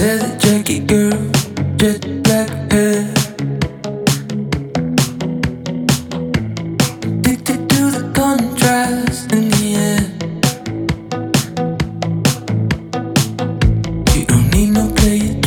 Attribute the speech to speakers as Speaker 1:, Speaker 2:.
Speaker 1: Leather jacket girl, jet black hair. Addicted to the contrast in the air. You don't need no player